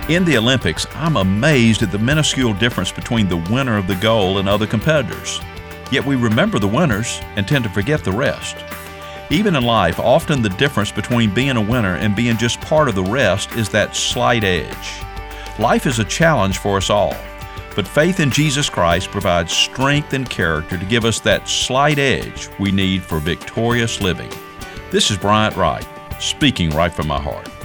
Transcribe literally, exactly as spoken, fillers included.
In the Olympics, I'm amazed at the minuscule difference between the winner of the gold and other competitors. Yet we remember the winners and tend to forget the rest. Even in life, often the difference between being a winner and being just part of the rest is that slight edge. Life is a challenge for us all, but faith in Jesus Christ provides strength and character to give us that slight edge we need for victorious living. This is Bryant Wright, speaking right from my heart.